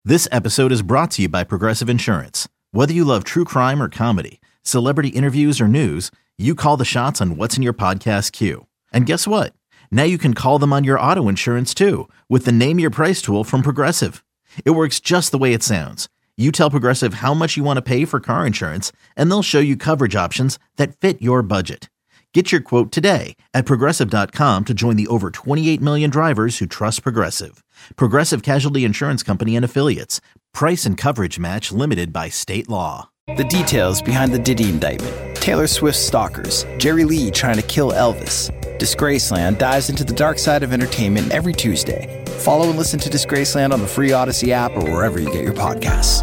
This episode is brought to you by Progressive Insurance. Whether you love true crime or comedy, celebrity interviews or news, you call the shots on what's in your podcast queue. And guess what? Now you can call them on your auto insurance too with the Name Your Price tool from Progressive. It works just the way it sounds. You tell Progressive how much you want to pay for car insurance, and they'll show you coverage options that fit your budget. Get your quote today at Progressive.com to join the over 28 million drivers who trust Progressive. Progressive Casualty Insurance Company and Affiliates. Price and coverage match limited by state law. The details behind the Diddy indictment. Taylor Swift's stalkers. Jerry Lee trying to kill Elvis. Disgraceland dives into the dark side of entertainment every Tuesday. Follow and listen to Disgraceland on the free Odyssey app or wherever you get your podcasts.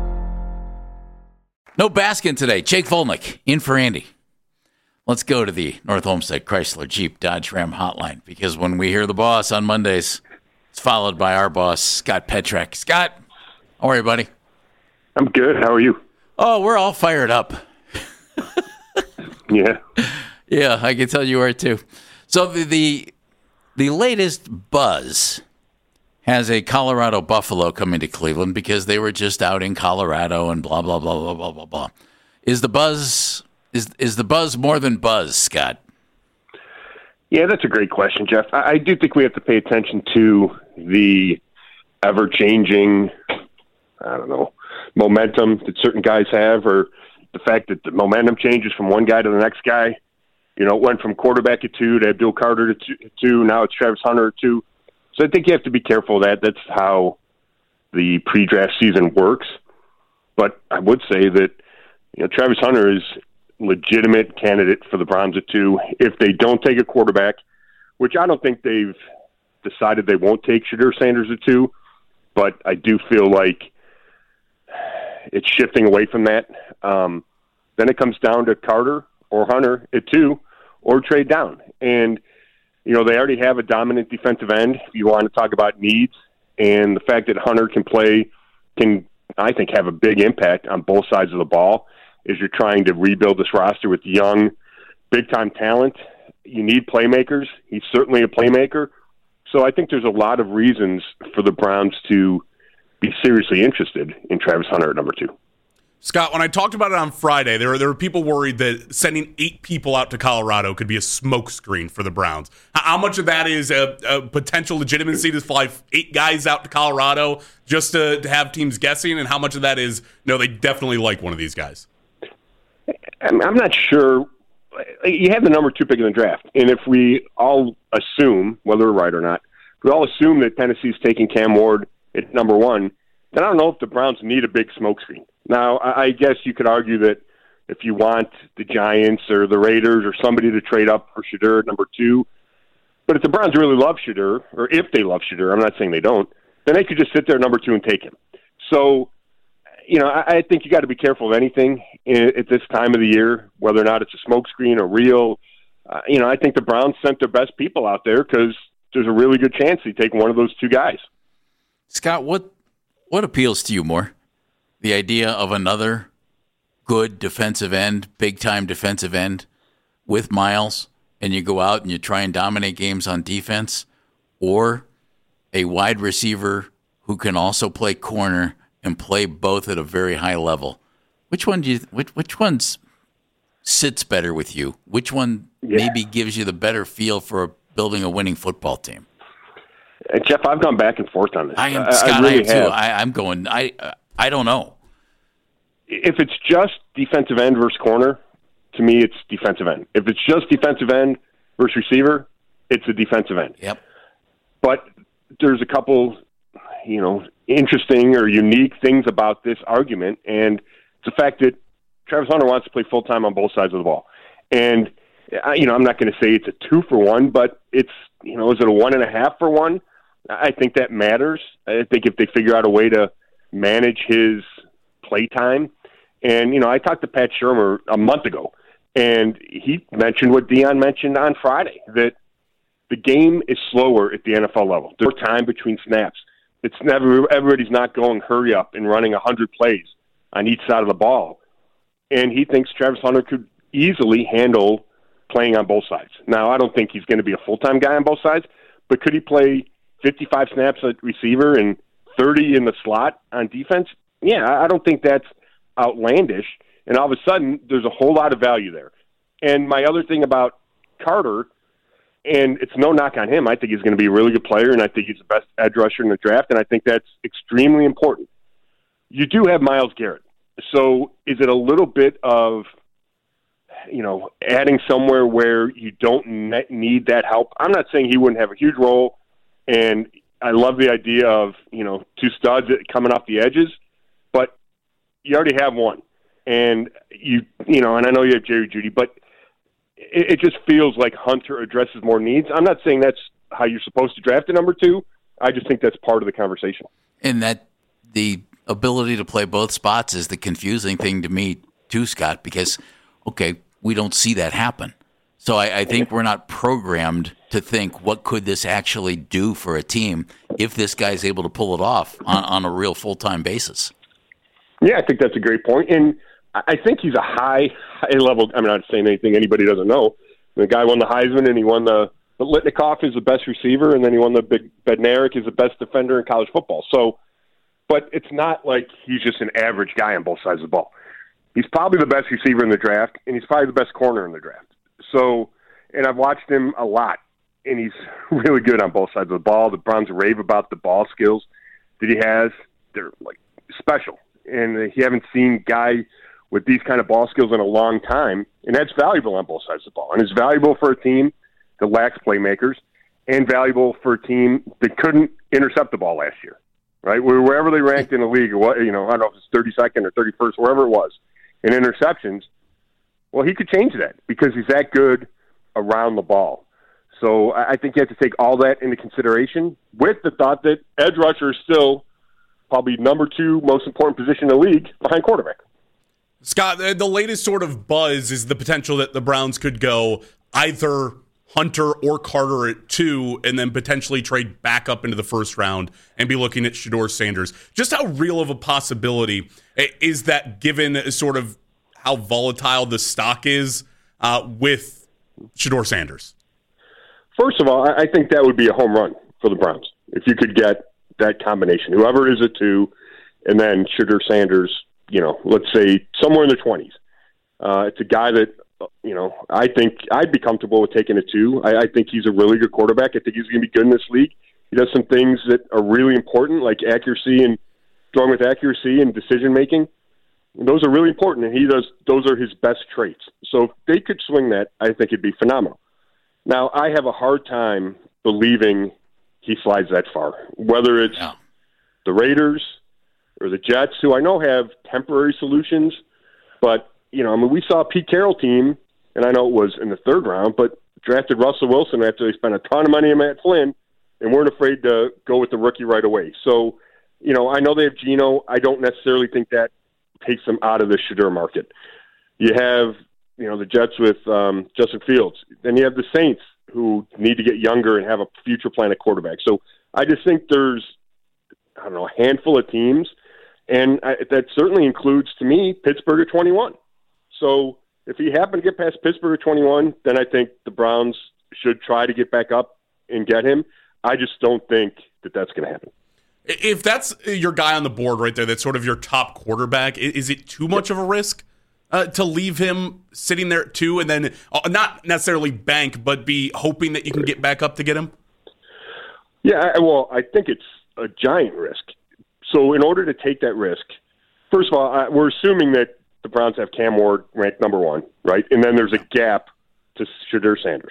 No Baskin today. Jake Volnick in for Andy. Let's go to the North Olmsted Chrysler Jeep Dodge Ram hotline, because when we hear the boss on Mondays, it's followed by our boss, Scott Petrak. Scott, how are you, buddy? I'm good. How are you? Oh, we're all fired up. Yeah. Yeah, I can tell you are too. So the latest buzz has a Colorado Buffalo coming to Cleveland because they were just out in Colorado and blah, blah, blah, blah, blah, blah, blah. Is the buzz more than buzz, Scott? Yeah, that's a great question, Jeff. I do think we have to pay attention to the ever-changing, momentum that certain guys have, or the fact that the momentum changes from one guy to the next guy. You know, it went from quarterback at 2 to Abdul Carter to 2. Now it's Travis Hunter at 2. So I think you have to be careful of that. That's how the pre-draft season works. But I would say that, Travis Hunter is legitimate candidate for the Browns at 2 if they don't take a quarterback, which I don't think they've decided they won't take Shedeur Sanders at 2, but I do feel like it's shifting away from that. Then it comes down to Carter or Hunter at 2 or trade down. And, they already have a dominant defensive end if you want to talk about needs, and the fact that Hunter can, I think, have a big impact on both sides of the ball as you're trying to rebuild this roster with young, big-time talent. You need playmakers. He's certainly a playmaker. So I think there's a lot of reasons for the Browns to be seriously interested in Travis Hunter at number 2. Scott, when I talked about it on Friday, there were people worried that sending 8 people out to Colorado could be a smokescreen for the Browns. How much of that is a potential legitimacy to fly 8 guys out to Colorado just to have teams guessing, and how much of that is, they definitely like one of these guys? I'm not sure. You have the number 2 pick in the draft, and if we all assume, whether we're right or not, if we all assume that Tennessee's taking Cam Ward at number 1, then I don't know if the Browns need a big smokescreen. Now, I guess you could argue that if you want the Giants or the Raiders or somebody to trade up for Shedeur at number 2, but if the Browns really love Shedeur, or if they love Shedeur, I'm not saying they don't, then they could just sit there at number 2 and take him. So, I think you got to be careful of anything at this time of the year, whether or not it's a smokescreen or real. I think the Browns sent their best people out there because there's a really good chance they take one of those 2 guys. Scott, what appeals to you more? The idea of another good defensive end, big-time defensive end with Miles, and you go out and you try and dominate games on defense, or a wide receiver who can also play corner and play both at a very high level? Which one sits better with you? Which one maybe gives you the better feel for building a winning football team? Jeff, I've gone back and forth on this. I am, Scott. I am too. I'm going. I don't know. If it's just defensive end versus corner, to me, it's defensive end. If it's just defensive end versus receiver, it's a defensive end. Yep. But there's a couple, interesting or unique things about this argument, and it's the fact that Travis Hunter wants to play full-time on both sides of the ball. And, I'm not going to say it's a 2-for-1, but it's, is it a 1.5-for-1? I think that matters. I think if they figure out a way to manage his play time. And, I talked to Pat Shurmur a month ago, and he mentioned what Deion mentioned on Friday, that the game is slower at the NFL level. There's more time between snaps. It's never, everybody's not going hurry up and running 100 plays on each side of the ball. And he thinks Travis Hunter could easily handle playing on both sides. Now, I don't think he's going to be a full-time guy on both sides, but could he play 55 snaps at receiver and 30 in the slot on defense, yeah, I don't think that's outlandish. And all of a sudden, there's a whole lot of value there. And my other thing about Carter, and it's no knock on him, I think he's going to be a really good player, and I think he's the best edge rusher in the draft, and I think that's extremely important. You do have Myles Garrett. So is it a little bit of, adding somewhere where you don't need that help? I'm not saying he wouldn't have a huge role, and I love the idea of, two studs coming off the edges, but you already have one. And and I know you have Jerry Jeudy, but it just feels like Hunter addresses more needs. I'm not saying that's how you're supposed to draft a number 2. I just think that's part of the conversation. And that the ability to play both spots is the confusing thing to me too, Scott, because, okay, we don't see that happen. So I think we're not programmed to think, what could this actually do for a team if this guy's able to pull it off on a real full-time basis? Yeah, I think that's a great point. And I think he's a high level. I'm not saying anything anybody doesn't know. The guy won the Heisman, and he won the Litnikoff is the best receiver, and then he won the Big Bednarik is the best defender in college football. So, but it's not like he's just an average guy on both sides of the ball. He's probably the best receiver in the draft, and he's probably the best corner in the draft. So, and I've watched him a lot, and he's really good on both sides of the ball. The Browns rave about the ball skills that he has. They're like special, and you haven't seen guy with these kind of ball skills in a long time, and that's valuable on both sides of the ball. And it's valuable for a team that lacks playmakers, and valuable for a team that couldn't intercept the ball last year, right? Wherever they ranked in the league, I don't know if it's 32nd or 31st, wherever it was, in interceptions, well, he could change that because he's that good around the ball. So I think you have to take all that into consideration with the thought that edge rusher is still probably number 2 most important position in the league behind quarterback. Scott, the latest sort of buzz is the potential that the Browns could go either Hunter or Carter at 2 and then potentially trade back up into the first round and be looking at Shedeur Sanders. Just how real of a possibility is that given sort of how volatile the stock is with Shedeur Sanders? First of all, I think that would be a home run for the Browns if you could get that combination. Whoever is at 2 and then Shedeur Sanders, let's say somewhere in the 20s. It's a guy that, I think I'd be comfortable with taking a 2. I think he's a really good quarterback. I think he's going to be good in this league. He does some things that are really important, like accuracy and throwing with accuracy and decision-making. And those are really important, and those are his best traits. So if they could swing that, I think it'd be phenomenal. Now, I have a hard time believing he slides that far, whether it's the Raiders or the Jets, who I know have temporary solutions, but, we saw a Pete Carroll team, and I know it was in the 3rd round, but drafted Russell Wilson after they spent a ton of money on Matt Flynn and weren't afraid to go with the rookie right away. So, I know they have Geno. I don't necessarily think that takes them out of the Shedeur market. You have, the Jets with Justin Fields. Then you have the Saints, who need to get younger and have a future plan at quarterback. So I just think there's, a handful of teams, and that certainly includes, to me, Pittsburgh at 21. So if he happened to get past Pittsburgh at 21, then I think the Browns should try to get back up and get him. I just don't think that that's going to happen. If that's your guy on the board right there, that's sort of your top quarterback, is it too much of a risk to leave him sitting there at 2 and then not necessarily bank, but be hoping that you can get back up to get him? Yeah, well, I think it's a giant risk. So in order to take that risk, first of all, we're assuming that the Browns have Cam Ward ranked number 1, right? And then there's a gap to Shedeur Sanders.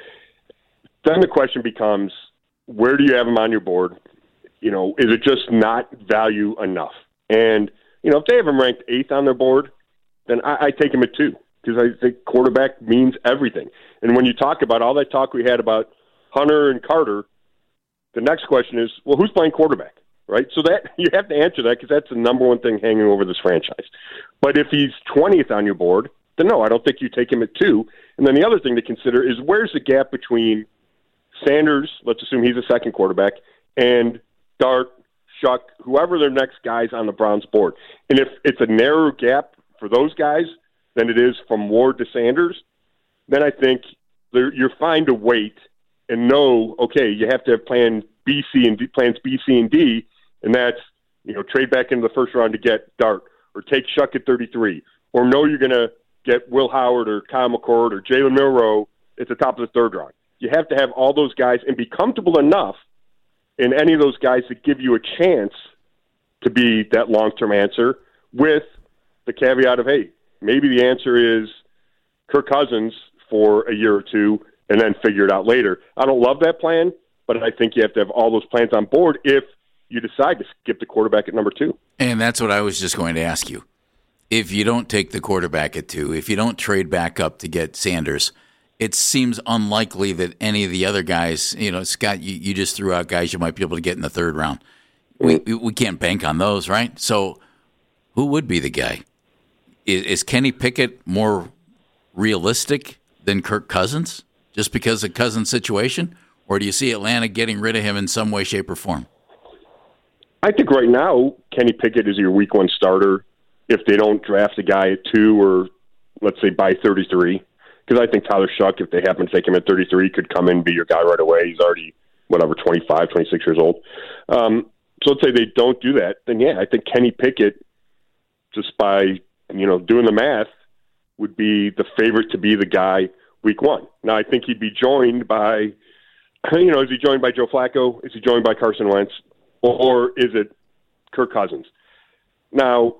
Then the question becomes, where do you have him on your board? Is it just not value enough? And, if they have him ranked 8th on their board, then I take him at 2 because I think quarterback means everything. And when you talk about all that talk we had about Hunter and Carter, the next question is, well, who's playing quarterback, right? So that you have to answer that because that's the number one thing hanging over this franchise. But if he's 20th on your board, then no, I don't think you take him at 2. And then the other thing to consider is where's the gap between Sanders, let's assume he's a second quarterback, and Dart, Shuck, whoever their next guys on the Browns board. And if it's a narrower gap for those guys than it is from Ward to Sanders, then I think you're fine to wait and know, okay, you have to have plans B, C, and D, And that's, trade back into the first round to get Dart, or take Shuck at 33, or know you're going to get Will Howard or Kyle McCord or Jalen Milroe at the top of the third round. You have to have all those guys and be comfortable enough in any of those guys that give you a chance to be that long-term answer, with the caveat of, hey, maybe the answer is Kirk Cousins for a year or two and then figure it out later. I don't love that plan, but I think you have to have all those plans on board if you decide to skip the quarterback at number 2. And that's what I was just going to ask you. If you don't take the quarterback at 2, if you don't trade back up to get Sanders, it seems unlikely that any of the other guys, Scott, you just threw out guys you might be able to get in the third round. We can't bank on those, right? So who would be the guy? Is Kenny Pickett more realistic than Kirk Cousins just because of Cousins' situation? Or do you see Atlanta getting rid of him in some way, shape, or form? I think right now Kenny Pickett is your week 1 starter if they don't draft a guy at 2 or, let's say, by 33. Because I think Tyler Shuck, if they happen to take him at 33, could come in and be your guy right away. He's already, 25, 26 years old. So let's say they don't do that, then yeah, I think Kenny Pickett, just by, doing the math, would be the favorite to be the guy week 1. Now, I think he'd be joined by, is he joined by Joe Flacco? Is he joined by Carson Wentz? Or is it Kirk Cousins? Now,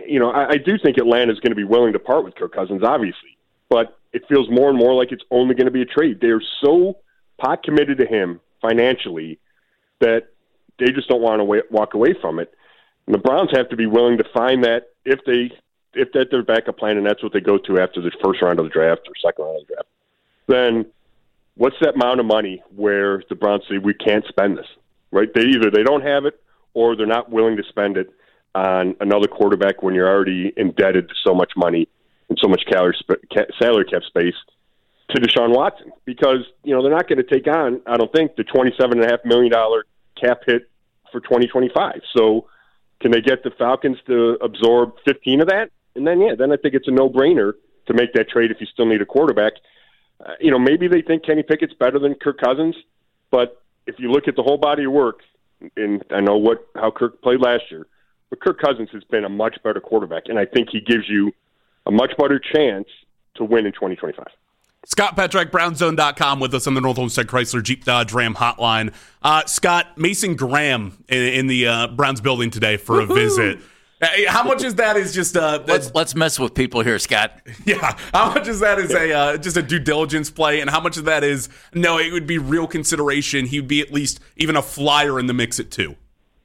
I do think Atlanta's going to be willing to part with Kirk Cousins, obviously, but it feels more and more like it's only going to be a trade. They're so pot committed to him financially that they just don't want to walk away from it. And the Browns have to be willing to find that if that's their backup plan, and that's what they go to after the first round of the draft or second round of the draft, then what's that amount of money where the Browns say we can't spend this, right? They don't have it, or they're not willing to spend it on another quarterback when you're already indebted to so much money and so much salary cap space to Deshaun Watson, because they're not going to take on, I don't think, the $27.5 million cap hit for 2025. So can they get the Falcons to absorb 15 of that? And then I think it's a no-brainer to make that trade if you still need a quarterback. Maybe they think Kenny Pickett's better than Kirk Cousins, but if you look at the whole body of work, and I know how Kirk played last year, but Kirk Cousins has been a much better quarterback, and I think he gives you a much better chance to win in 2025. Scott Petrak, BrownZone.com, with us on the North Homestead Chrysler Jeep Dodge Ram hotline. Scott, Mason Graham in the Browns building today for a visit. How much is that is just let's mess with people here, Scott. Yeah, how much is that is just a due diligence play, and how much of that is it would be real consideration? He'd be at least even a flyer in the mix at 2.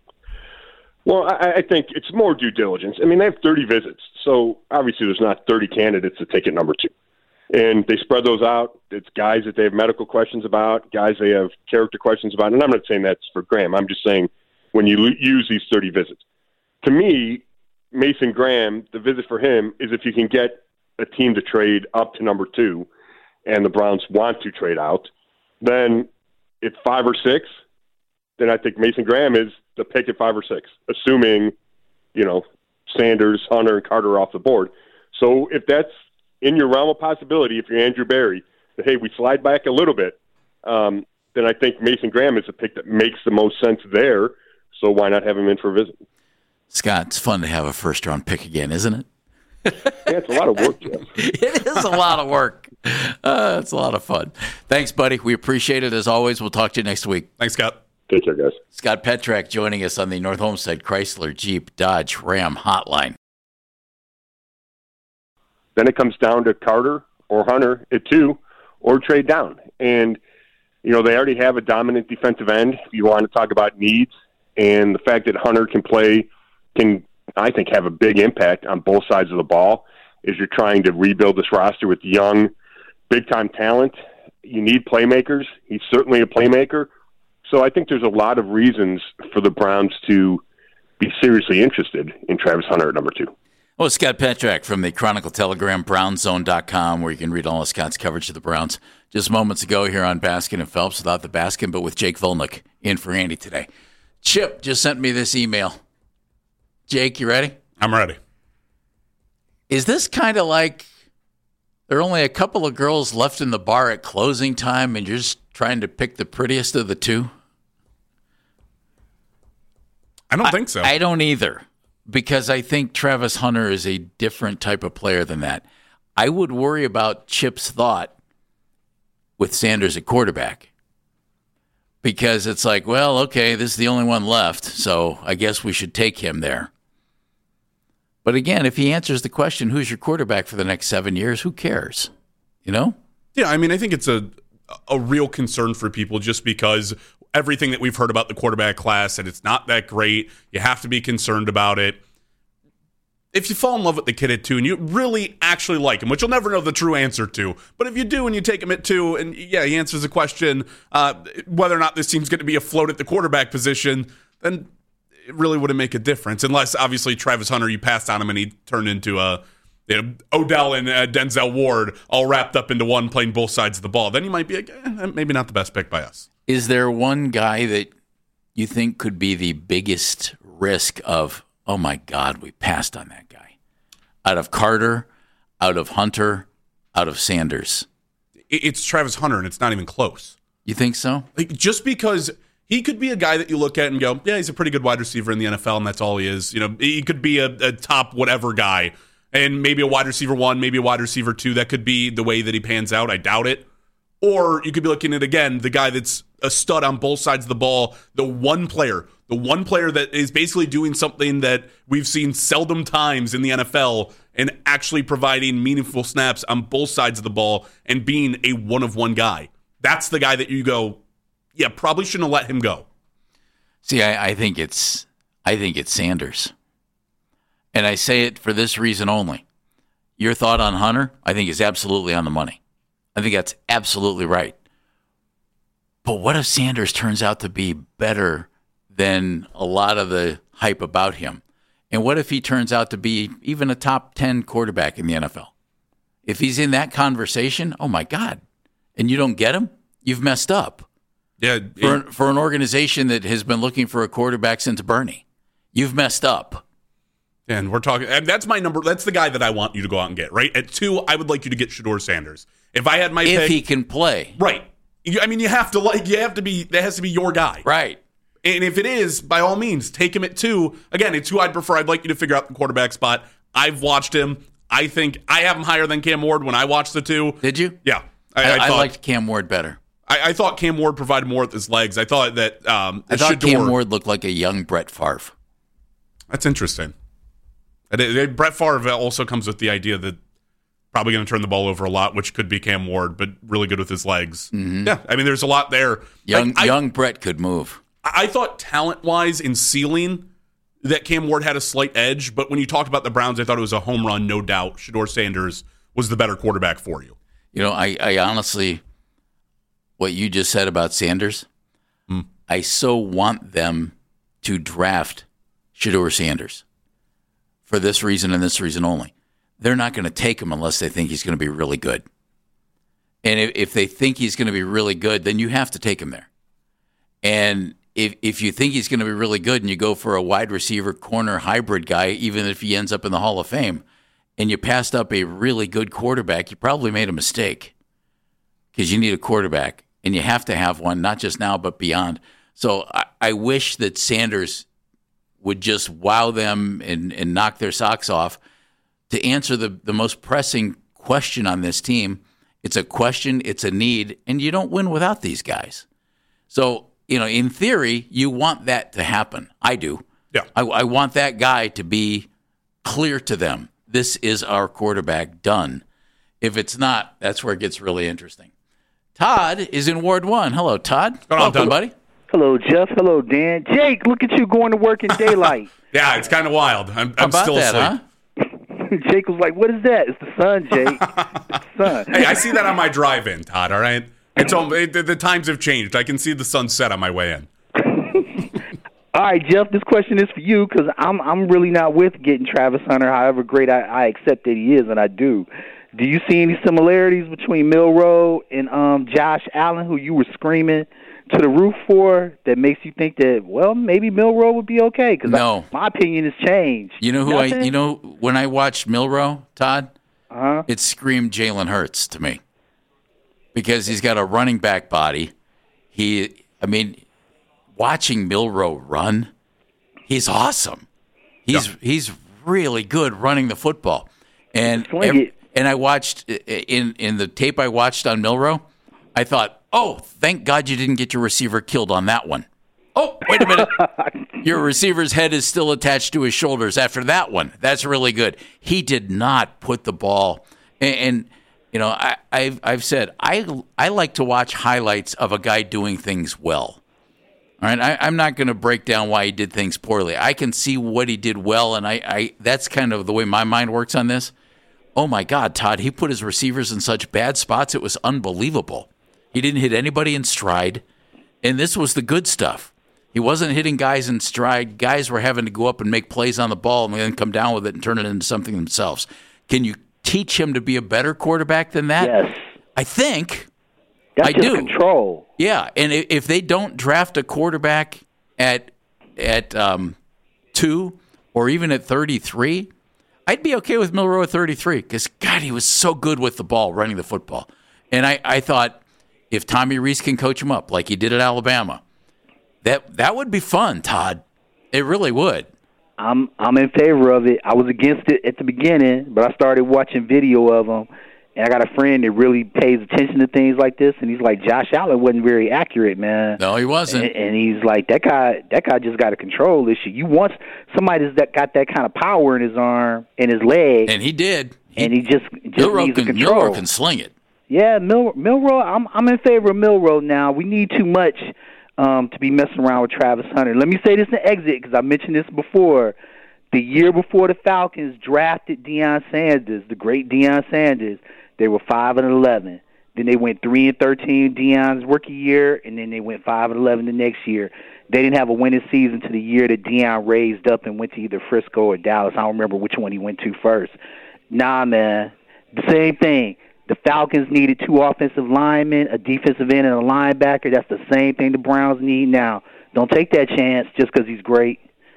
Well, I think it's more due diligence. I mean, they have 30 visits, so obviously there's not 30 candidates to take at number 2. And they spread those out. It's guys that they have medical questions about, guys they have character questions about. And I'm not saying that's for Graham. I'm just saying when you use these 30 visits. To me, Mason Graham, the visit for him is if you can get a team to trade up to number 2 and the Browns want to trade out, then at 5 or 6, then I think Mason Graham is the pick at 5 or 6, assuming, Sanders, Hunter, and Carter are off the board. So if that's in your realm of possibility, if you're Andrew Berry, that, hey, we slide back a little bit, then I think Mason Graham is a pick that makes the most sense there. So why not have him in for a visit? Scott, it's fun to have a first-round pick again, isn't it? Yeah, it's a lot of work, Jeff. It is a lot of work. It's a lot of fun. Thanks, buddy. We appreciate it as always. We'll talk to you next week. Thanks, Scott. Take care, guys. Scott Petrak joining us on the North Homestead Chrysler Jeep Dodge Ram hotline. Then it comes down to Carter or Hunter at 2 or trade down. And, they already have a dominant defensive end. If you want to talk about needs, and the fact that Hunter can, I think, have a big impact on both sides of the ball as you're trying to rebuild this roster with young, big-time talent. You need playmakers. He's certainly a playmaker. So I think there's a lot of reasons for the Browns to be seriously interested in Travis Hunter at number 2. Well, Scott Petrak from the Chronicle Telegram, BrownZone.com, where you can read all of Scott's coverage of the Browns. Just moments ago here on Baskin and Phelps, without the Baskin, but with Jake Volnick in for Andy today. Chip just sent me this email. Jake, you ready? I'm ready. Is this kind of like there are only a couple of girls left in the bar at closing time and you're just trying to pick the prettiest of the 2? I don't think so. I don't either, because I think Travis Hunter is a different type of player than that. I would worry about Chip's thought with Sanders at quarterback, because it's like, well, okay, this is the only one left, so I guess we should take him there. But again, if he answers the question, who's your quarterback for the next 7 years, who cares? You know? Yeah, I mean, I think it's a real concern for people just because everything that we've heard about the quarterback class, and it's not that great. You have to be concerned about it. If you fall in love with the kid at 2 and you really actually like him, which you'll never know the true answer to, but if you do and you take him at 2 and, yeah, he answers the question whether or not this team's going to be afloat at the quarterback position, then it really wouldn't make a difference. Unless, obviously, Travis Hunter, you passed on him and he turned into Odell and Denzel Ward all wrapped up into one playing both sides of the ball. Then you might be like, maybe not the best pick by us. Is there one guy that you think could be the biggest risk of, oh my God, we passed on that guy? Out of Carter, out of Hunter, out of Sanders? It's Travis Hunter, and it's not even close. You think so? Like, just because he could be a guy that you look at and go, yeah, he's a pretty good wide receiver in the NFL, and that's all he is. You know, he could be a top whatever guy, and maybe a wide receiver 1, maybe a wide receiver 2. That could be the way that he pans out. I doubt it. Or you could be looking at, again, the guy that's a stud on both sides of the ball, the one player that is basically doing something that we've seen seldom times in the NFL and actually providing meaningful snaps on both sides of the ball and being a one-of-one guy. That's the guy that you go, yeah, probably shouldn't have let him go. See, I think it's Sanders. And I say it for this reason only. Your thought on Hunter, I think, is absolutely on the money. I think that's absolutely right. But what if Sanders turns out to be better than a lot of the hype about him? And what if he turns out to be even a top 10 quarterback in the NFL? If he's in that conversation, oh my God, and you don't get him, you've messed up. Yeah, for an organization that has been looking for a quarterback since Bernie, you've messed up. And we're talking, and that's my number. That's the guy that I want you to go out and get, right? At 2, I would like you to get Shedeur Sanders. If I had my pick, if he can play. Right. I mean, that has to be your guy. Right. And if it is, by all means, take him at 2. Again, it's who I'd prefer. I'd like you to figure out the quarterback spot. I've watched him. I think I have him higher than Cam Ward when I watched the 2. Did you? Yeah. I liked Cam Ward better. I thought Cam Ward provided more with his legs. I thought that I thought Cam Ward looked like a young Brett Favre. That's interesting. Brett Favre also comes with the idea that probably going to turn the ball over a lot, which could be Cam Ward, but really good with his legs. Mm-hmm. Yeah, I mean, there's a lot there. Young Brett could move. I thought talent-wise in ceiling that Cam Ward had a slight edge, but when you talked about the Browns, I thought it was a home run, no doubt. Shedeur Sanders was the better quarterback for you. You know, I honestly, what you just said about Sanders, I so want them to draft Shedeur Sanders for this reason and this reason only. They're not going to take him unless they think he's going to be really good. And if they think he's going to be really good, then you have to take him there. And if you think he's going to be really good and you go for a wide receiver corner hybrid guy, even if he ends up in the Hall of Fame, and you passed up a really good quarterback, you probably made a mistake because you need a quarterback, and you have to have one, not just now but beyond. So I wish that Sanders would just wow them and knock their socks off to answer the most pressing question on this team. It's a question, it's a need, and you don't win without these guys. So, you know, in theory, you want that to happen. I do. Yeah. I want that guy to be clear to them. This is our quarterback, done. If it's not, that's where it gets really interesting. Todd is in Ward 1. Hello, Todd. Welcome, buddy. Hello, Jeff. Hello, Dan. Jake, look at you going to work in daylight. Yeah, it's kind of wild. I'm still asleep. Huh? Jake was like, what is that? It's the sun, Jake. It's the sun. Hey, I see that on my drive-in, Todd, all right? The times have changed. I can see the sun set on my way in. All right, Jeff, this question is for you because I'm really not with getting Travis Hunter, however great I accept that he is, and I do. Do you see any similarities between Milroe and Josh Allen, who you were screaming to the roof for, that makes you think that, well, maybe Milroe would be okay? Because no. My opinion has changed. You know who when I watched Milroe, Todd, it screamed Jalen Hurts to me because he's got a running back body. Watching Milroe run, He's awesome. He's really good running the football. And I watched in the tape I watched on Milroe, I thought, oh, thank God you didn't get your receiver killed on that one. Oh, wait a minute. Your receiver's head is still attached to his shoulders after that one. That's really good. He did not put the ball. And you know, I've said, I like to watch highlights of a guy doing things well. All right, I'm not going to break down why he did things poorly. I can see what he did well, and I that's kind of the way my mind works on this. Oh, my God, Todd, he put his receivers in such bad spots, it was unbelievable. He didn't hit anybody in stride, and this was the good stuff. He wasn't hitting guys in stride. Guys were having to go up and make plays on the ball and then come down with it and turn it into something themselves. Can you teach him to be a better quarterback than that? Yes. I think. That's I just do. control. Yeah, and if they don't draft a quarterback at 2 or even at 33, I'd be okay with Milroe at 33 because, God, he was so good with the ball, running the football. And I thought if Tommy Rees can coach him up like he did at Alabama, that would be fun, Todd. It really would. I'm in favor of it. I was against it at the beginning, but I started watching video of him. And I got a friend that really pays attention to things like this, and he's like, Josh Allen wasn't very accurate, man. No, he wasn't. And he's like, that guy just got a control issue. You want somebody that's got that kind of power in his arm and his leg. And he did. And he just needs a control. Milroe can sling it. Yeah, Milroe, I'm in favor of Milroe now. We need too much to be messing around with Travis Hunter. Let me say this in the exit because I mentioned this before. The year before the Falcons drafted Deion Sanders, the great Deion Sanders, they were 5-11. Then they went 3-13 Deion's rookie year, and then they went 5-11 the next year. They didn't have a winning season to the year that Deion raised up and went to either Frisco or Dallas. I don't remember which one he went to first. Nah, man, the same thing. The Falcons needed 2 offensive linemen, a defensive end, and a linebacker. That's the same thing the Browns need now. Don't take that chance just because he's great.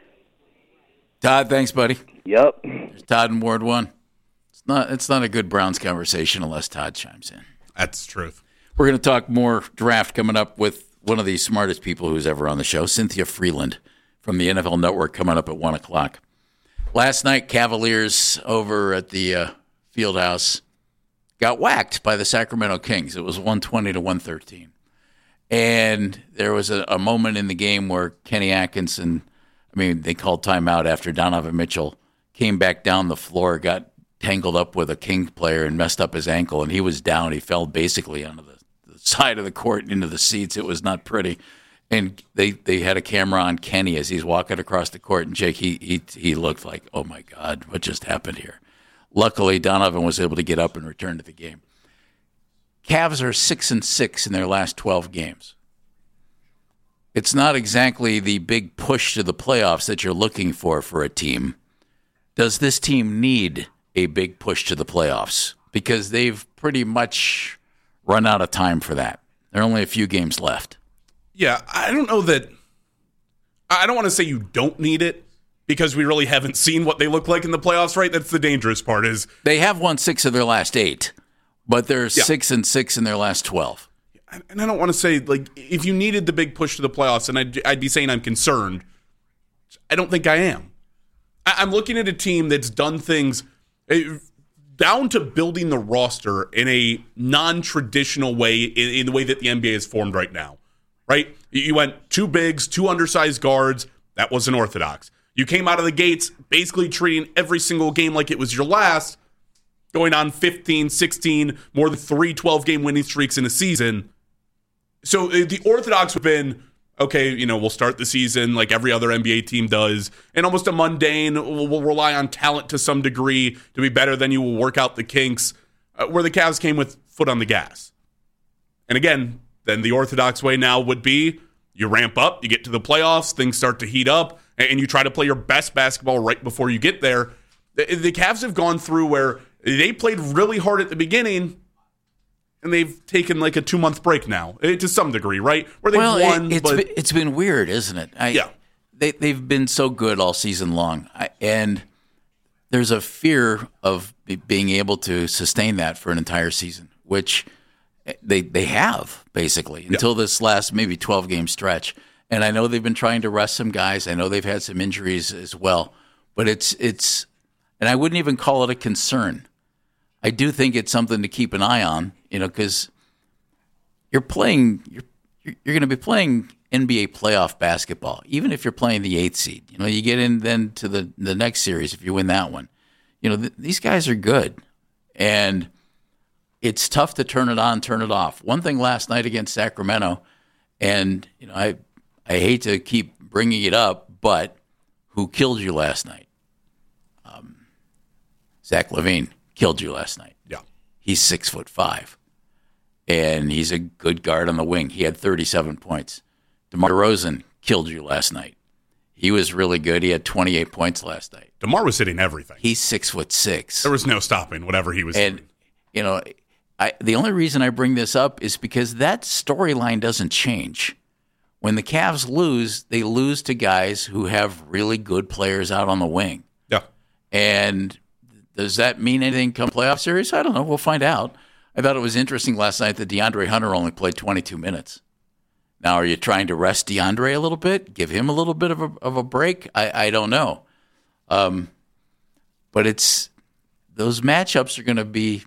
Todd, thanks, buddy. Yep. There's Todd in Ward 1. It's not a good Browns conversation unless Todd chimes in. That's the truth. We're going to talk more draft coming up with one of the smartest people who's ever on the show, Cynthia Freeland from the NFL Network, coming up at 1 o'clock. Last night, Cavaliers over at the Fieldhouse got whacked by the Sacramento Kings. It was 120-113. And there was a moment in the game where Kenny Atkinson, they called timeout after Donovan Mitchell came back down the floor, got tangled up with a Kings player and messed up his ankle, and he was down. He fell basically onto the side of the court and into the seats. It was not pretty. And they had a camera on Kenny as he's walking across the court, and Jake, he looked like, oh, my God, what just happened here? Luckily, Donovan was able to get up and return to the game. Cavs are 6-6 in their last 12 games. It's not exactly the big push to the playoffs that you're looking for a team. Does this team need a big push to the playoffs? Because they've pretty much run out of time for that. There are only a few games left. Yeah, I don't know that. I don't want to say you don't need it because we really haven't seen what they look like in the playoffs, right? That's the dangerous part. Is they have won 6 of their last 8, but they're 6-6 in their last 12. And I don't want to say, like, if you needed the big push to the playoffs, and I'd be saying I'm concerned. I don't think I am. I'm looking at a team that's done things down to building the roster in a non-traditional way, in the way that the NBA is formed right now, right? You went 2 bigs, 2 undersized guards. That wasn't orthodox. You came out of the gates basically treating every single game like it was your last, going on 15, 16, more than 3 12-game winning streaks in a season. So the orthodox would have been, okay, we'll start the season like every other NBA team does, and almost a mundane, we'll rely on talent to some degree to be better than you, will work out the kinks, where the Cavs came with foot on the gas. And again, then the orthodox way now would be you ramp up, you get to the playoffs, things start to heat up, and you try to play your best basketball right before you get there. The Cavs have gone through where they played really hard at the beginning, and they've taken like a 2-month break now, to some degree, right? Where they've won. It's been weird, isn't it? Yeah. They've been so good all season long, and there's a fear of being able to sustain that for an entire season, which they have, basically, until this last maybe 12-game stretch. And I know they've been trying to rest some guys. I know they've had some injuries as well. But it's and I wouldn't even call it a concern. I do think it's something to keep an eye on, because you're going to be playing NBA playoff basketball, even if you're playing the 8th seed. You get in then to the next series if you win that one. These guys are good, and it's tough to turn it on, turn it off. One thing last night against Sacramento, and I hate to keep bringing it up, but who killed you last night? Zach LaVine killed you last night. Yeah, he's 6'5", and he's a good guard on the wing. He had 37 points. DeMar DeRozan killed you last night. He was really good. He had 28 points last night. DeMar was hitting everything. He's 6'6". There was no stopping whatever he was doing. And the only reason I bring this up is because that storyline doesn't change. When the Cavs lose, they lose to guys who have really good players out on the wing. Yeah. And does that mean anything come playoff series? I don't know. We'll find out. I thought it was interesting last night that DeAndre Hunter only played 22 minutes. Now, are you trying to rest DeAndre a little bit? Give him a little bit of a break? I don't know. But those matchups are going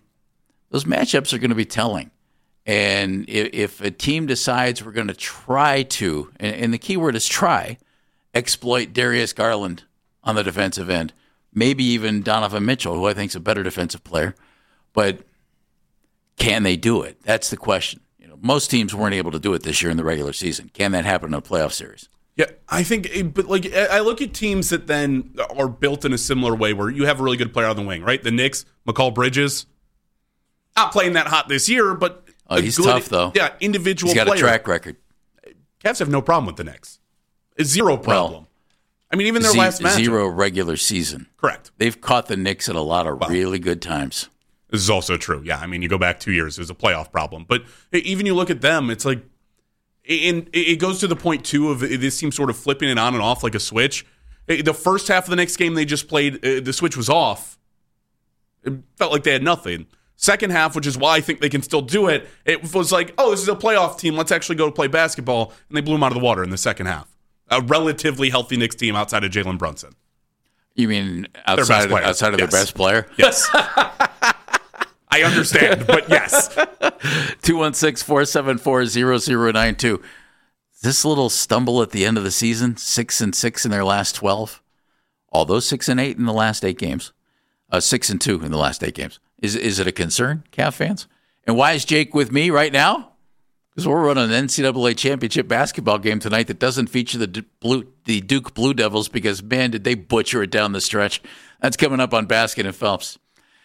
to be telling. And if a team decides we're going to try to, and the key word is try, exploit Darius Garland on the defensive end, maybe even Donovan Mitchell, who I think is a better defensive player, but can they do it? That's the question. Most teams weren't able to do it this year in the regular season. Can that happen in a playoff series? Yeah, I think, but I look at teams that then are built in a similar way where you have a really good player on the wing, right? The Knicks, Mikal Bridges, not playing that hot this year, but he's tough though. Yeah, individual. He's got player. a track record. Cavs have no problem with the Knicks. It's zero problem. I mean, even their last match, zero regular season. Correct. They've caught the Knicks at a lot of really good times. This is also true. Yeah, I mean, you go back 2 years, it was a playoff problem. But even you look at them, it's like, and it goes to the point, too, of this team sort of flipping it on and off like a switch. The first half of the next game they just played, the switch was off. It felt like they had nothing. Second half, which is why I think they can still do it, it was like, oh, this is a playoff team. Let's actually go play basketball. And they blew them out of the water in the second half. A relatively healthy Knicks team outside of Jalen Brunson. You mean outside of their best player? Yes. I understand, but yes. 216-474-0092. This little stumble at the end of the season, 6-6 in their last 12, although 6-8 in the last 8 games, 6-2 in the last 8 games. Is it a concern, Cav fans? And why is Jake with me right now? Because we're running an NCAA championship basketball game tonight that doesn't feature the Duke Blue Devils because, man, did they butcher it down the stretch. That's coming up on Baskin and Phelps.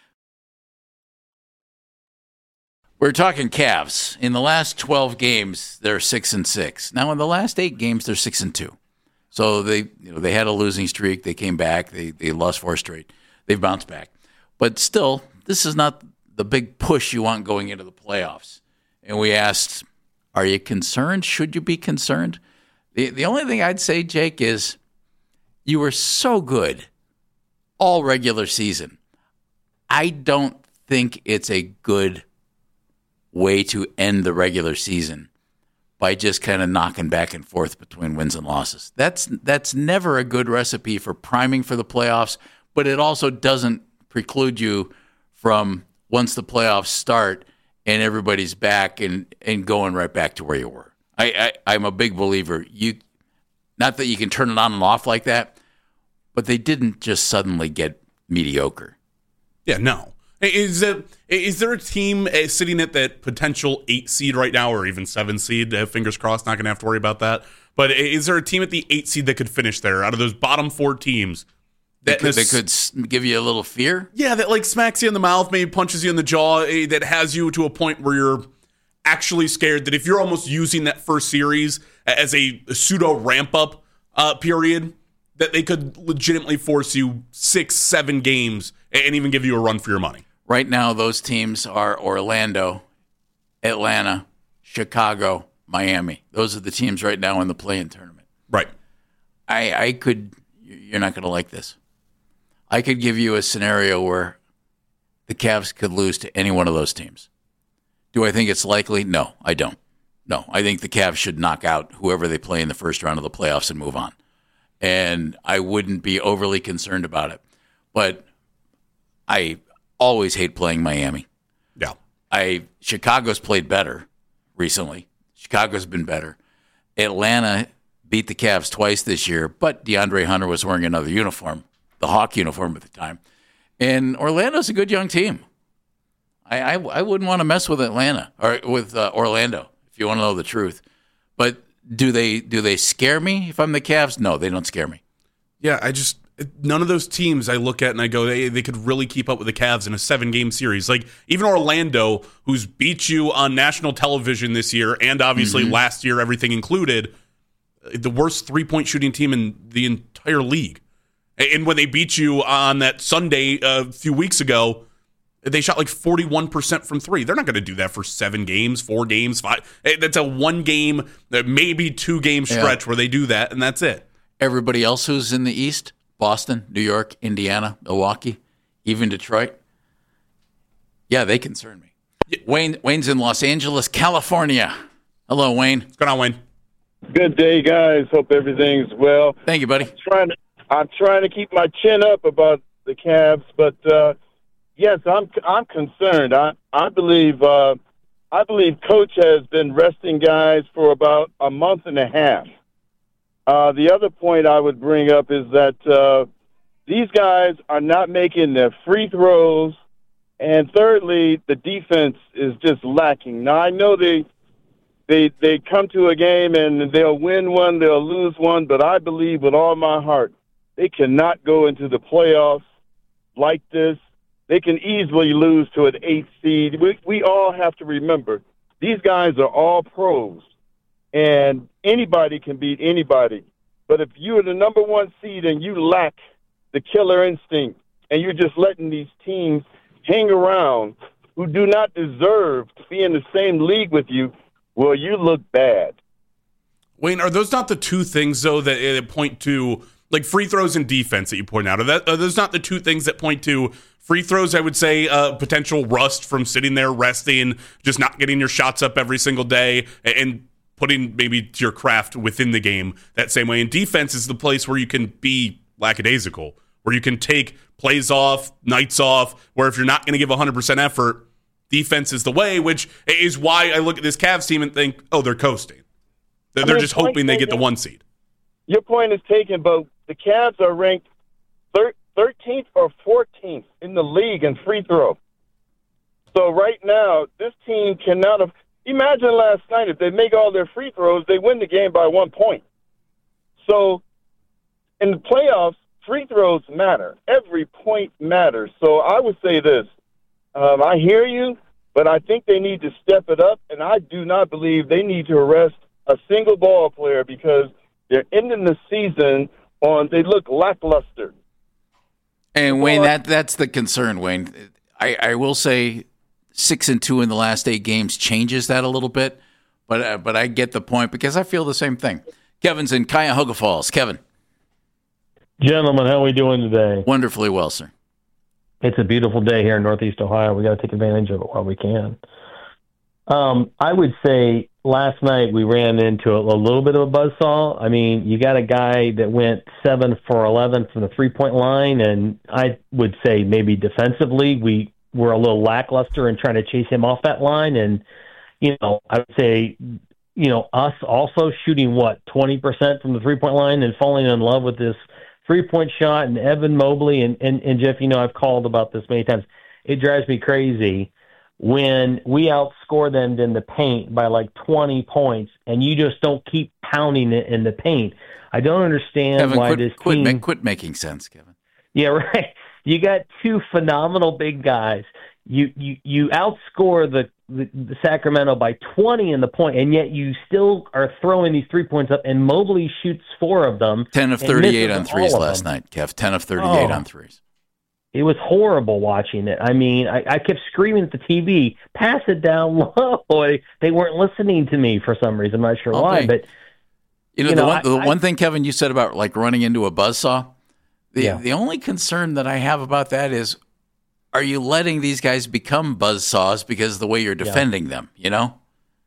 We're talking Cavs. In the last 12 games, they're 6-6. Now, in the last 8 games, they're 6-2. So they had a losing streak. They came back. They lost 4 straight. They've bounced back. But still, this is not the big push you want going into the playoffs. And we asked, are you concerned? Should you be concerned? The only thing I'd say, Jake, is you were so good all regular season. I don't think it's a good way to end the regular season by just kind of knocking back and forth between wins and losses. That's never a good recipe for priming for the playoffs, but it also doesn't preclude you from, once the playoffs start and everybody's back and going right back to where you were. I'm a big believer. Not that you can turn it on and off like that, but they didn't just suddenly get mediocre. Yeah, no. Is there a team sitting at that potential 8 seed right now, or even 7 seed? Fingers crossed, not going to have to worry about that. But is there a team at the 8 seed that could finish there out of those bottom 4 teams? That could give you a little fear? Yeah, that like smacks you in the mouth, maybe punches you in the jaw, that has you to a point where you're actually scared that if you're almost using that first series as a pseudo ramp-up period, that they could legitimately force you 6-7 games and even give you a run for your money. Right now, those teams are Orlando, Atlanta, Chicago, Miami. Those are the teams right now in the play-in tournament. Right. You're not going to like this. I could give you a scenario where the Cavs could lose to any one of those teams. Do I think it's likely? No, I don't. No, I think the Cavs should knock out whoever they play in the first round of the playoffs and move on. And I wouldn't be overly concerned about it. But I always hate playing Miami. Yeah. Chicago's played better recently. Chicago's been better. Atlanta beat the Cavs twice this year, but DeAndre Hunter was wearing another uniform, the Hawk uniform at the time. And Orlando's a good young team. I wouldn't want to mess with Atlanta or with Orlando, if you want to know the truth. But do they scare me if I'm the Cavs? No, they don't scare me. Yeah, none of those teams I look at and I go, they could really keep up with the Cavs in a 7-game series. Like, even Orlando, who's beat you on national television this year and obviously last year, everything included, the worst three-point shooting team in the entire league. And when they beat you on that Sunday a few weeks ago, they shot like 41% from three. They're not going to do that for 7 games, 4 games, 5. That's a 1-game, maybe 2-game stretch where they do that, and that's it. Everybody else who's in the East, Boston, New York, Indiana, Milwaukee, even Detroit, yeah, they concern me. Yeah. Wayne's in Los Angeles, California. Hello, Wayne. What's going on, Wayne? Good day, guys. Hope everything's well. Thank you, buddy. I'm trying to keep my chin up about the Cavs, but yes, I'm concerned. I believe Coach has been resting guys for about a month and a half. The other point I would bring up is that these guys are not making their free throws, and thirdly, the defense is just lacking. Now, I know they come to a game and they'll win one, they'll lose one, but I believe with all my heart they cannot go into the playoffs like this. They can easily lose to an 8 seed. We all have to remember, these guys are all pros, and anybody can beat anybody. But if you're the number 1 seed and you lack the killer instinct and you're just letting these teams hang around who do not deserve to be in the same league with you, well, you look bad. Wayne, are those not the two things, though, that point to, like, free throws and defense that you point out? Are those not the two things that point to free throws? I would say potential rust from sitting there resting, just not getting your shots up every single day, and putting maybe your craft within the game that same way. And defense is the place where you can be lackadaisical, where you can take plays off, nights off, where if you're not going to give 100% effort, defense is the way, which is why I look at this Cavs team and think, oh, they're coasting. They're just hoping they get the 1 seed. Your point is taken, but the Cavs are ranked 13th or 14th in the league in free throw. So right now, this team cannot have. Imagine last night, if they make all their free throws, they win the game by 1 point. So in the playoffs, free throws matter. Every point matters. So I would say this. I hear you, but I think they need to step it up, and I do not believe they need to arrest a single ball player because they're ending the season they look lackluster. And Wayne, that's the concern, Wayne. I will say 6-2 in the last 8 games changes that a little bit, but I get the point because I feel the same thing. Kevin's in Cuyahoga Falls. Kevin. Gentlemen, how are we doing today? Wonderfully well, sir. It's a beautiful day here in Northeast Ohio. We got to take advantage of it while we can. I would say last night we ran into a little bit of a buzzsaw. I mean, you got a guy that went 7 for 11 from the three-point line, and I would say maybe defensively we were a little lackluster in trying to chase him off that line. And, I would say, us also shooting, 20% from the three-point line and falling in love with this three-point shot, and Evan Mobley and Jeff, I've called about this many times. It drives me crazy when we outscore them in the paint by like 20 points and you just don't keep pounding it in the paint. I don't understand Kevin, why this team... Quit making sense, Kevin. Yeah, right. You got 2 phenomenal big guys. You outscore the Sacramento by 20 in the point, and yet you still are throwing these 3 points up, and Mobley shoots 4 of them. 10 of 38 on threes last night, Kev. 10 of 38 on threes. It was horrible watching it. I mean, I kept screaming at the TV, pass it down low. They weren't listening to me for some reason. I'm not sure why, but the one thing, Kevin, you said about like running into a buzzsaw. The only concern that I have about that is, are you letting these guys become buzzsaws because of the way you're defending them?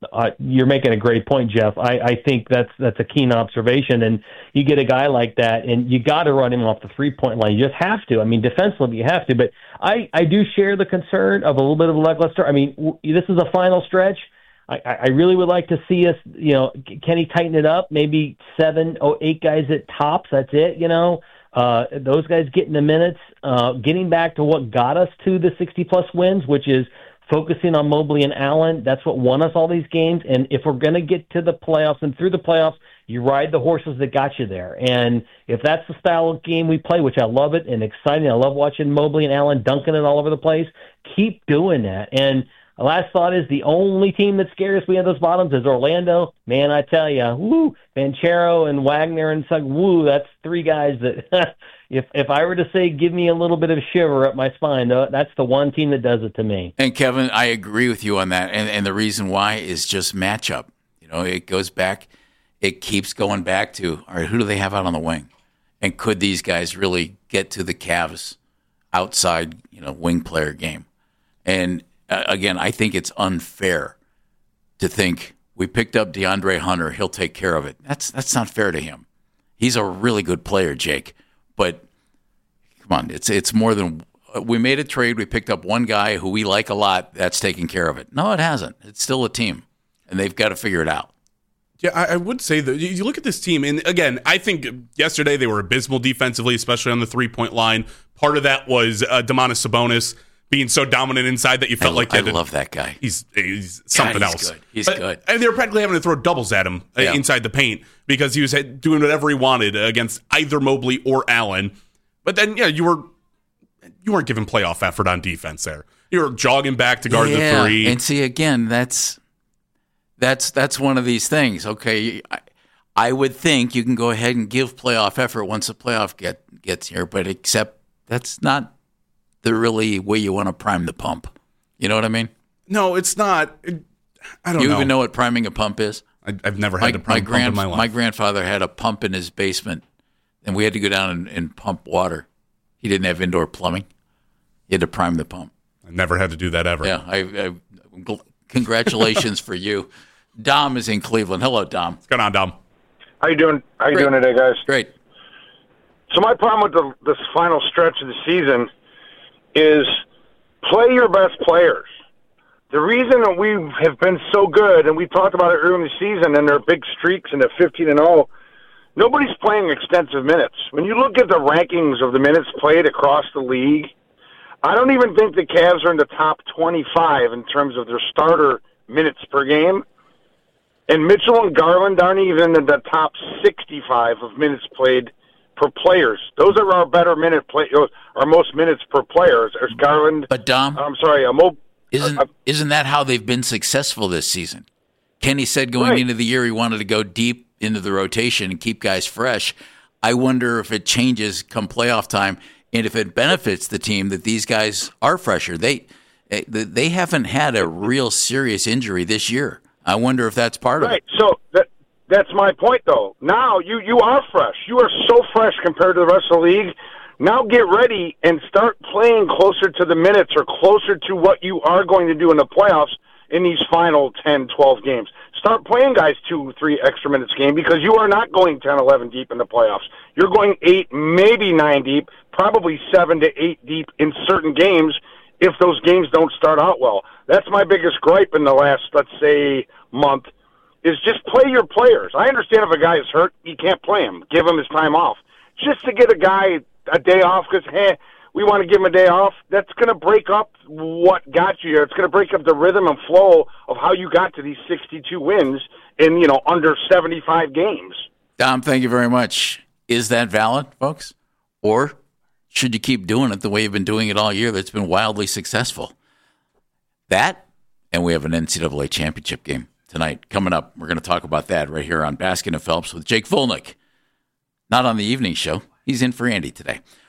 you're making a great point, Jeff. I think that's a keen observation, and you get a guy like that, and you got to run him off the 3-point line. You just have to. I mean, defensively, you have to. But I do share the concern of a little bit of lackluster. I mean, this is a final stretch. I really would like to see us, can he tighten it up? Maybe 7 or 8 guys at tops. That's it, Those guys getting the minutes, getting back to what got us to the 60-plus wins, which is focusing on Mobley and Allen. That's what won us all these games. And if we're going to get to the playoffs and through the playoffs, you ride the horses that got you there. And if that's the style of game we play, which I love it and exciting, I love watching Mobley and Allen dunking it all over the place, keep doing that. And the last thought is the only team that scares me at those bottoms is Orlando. Man, I tell you, Banchero and Wagner and Sugg, that's 3 guys that if I were to say give me a little bit of a shiver up my spine, that's the one team that does it to me. And Kevin, I agree with you on that. And the reason why is just matchup. It goes back, it keeps going back to, all right, who do they have out on the wing? And could these guys really get to the Cavs outside, wing player game? And again, I think it's unfair to think we picked up DeAndre Hunter, he'll take care of it. That's not fair to him. He's a really good player, Jake. But come on, it's more than we made a trade. We picked up one guy who we like a lot. That's taking care of it. No, it hasn't. It's still a team, and they've got to figure it out. Yeah, I would say that you look at this team, and again, I think yesterday they were abysmal defensively, especially on the 3-point line. Part of that was Domantas Sabonis being so dominant inside that you felt like I love that guy. He's something else. Good. He's good. And they were practically having to throw doubles at him inside the paint because he was doing whatever he wanted against either Mobley or Allen. But then, you weren't giving playoff effort on defense there. You were jogging back to guard the 3. And see, again, that's one of these things. Okay, I would think you can go ahead and give playoff effort once the playoff gets here, but except that's not the really way you want to prime the pump. You know what I mean? No, it's not. I don't know. You even know what priming a pump is? I've never had to prime a pump in my life. My grandfather had a pump in his basement, and we had to go down and pump water. He didn't have indoor plumbing. He had to prime the pump. I never had to do that ever. Yeah, congratulations for you. Dom is in Cleveland. Hello, Dom. What's going on, Dom? How you doing? How you doing today, guys? Great. So my problem with this final stretch of the season is play your best players. The reason that we have been so good, and we talked about it earlier in the season, and their big streaks and the 15-0, nobody's playing extensive minutes. When you look at the rankings of the minutes played across the league, I don't even think the Cavs are in the top 25 in terms of their starter minutes per game. And Mitchell and Garland aren't even in the top 65 of minutes played per players. Those are our better our most minutes per players. There's Garland. But Dom, I'm sorry, isn't that how they've been successful this season? Kenny said going into the year he wanted to go deep into the rotation and keep guys fresh. I wonder if it changes come playoff time and if it benefits the team that these guys are fresher. They haven't had a real serious injury this year. I wonder if that's part of it. Right. So that's my point, though. Now you are fresh. You are so fresh compared to the rest of the league. Now get ready and start playing closer to the minutes or closer to what you are going to do in the playoffs in these final 10, 12 games. Start playing guys 2, 3 extra minutes game because you are not going 10, 11 deep in the playoffs. You're going 8, maybe 9 deep, probably 7 to 8 deep in certain games if those games don't start out well. That's my biggest gripe in the last, let's say, month, is just play your players. I understand if a guy is hurt, you can't play him. Give him his time off. Just to get a guy a day off because, hey, we want to give him a day off, that's going to break up what got you here. It's going to break up the rhythm and flow of how you got to these 62 wins in, under 75 games. Dom, thank you very much. Is that valid, folks? Or should you keep doing it the way you've been doing it all year that's been wildly successful? That, and we have an NCAA championship game tonight coming up. We're going to talk about that right here on Baskin and Phelps with Jake Volnick. Not on the evening show. He's in for Andy today.